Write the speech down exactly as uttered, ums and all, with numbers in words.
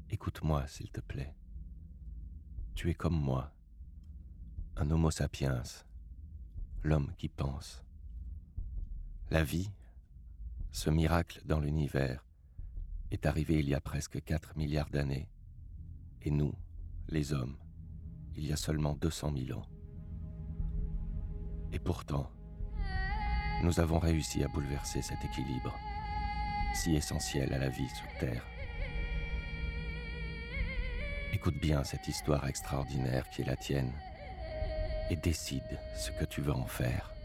Écoute-moi, s'il te plaît. Tu es comme moi, un homo sapiens, l'homme qui pense. La vie, ce miracle dans l'univers, est arrivé il y a presque quatre milliards d'années, et nous, les hommes, il y a seulement deux cent mille ans. Et pourtant, nous avons réussi à bouleverser cet équilibre, si essentiel à la vie sur Terre. Écoute bien cette histoire extraordinaire qui est la tienne, et décide ce que tu veux en faire.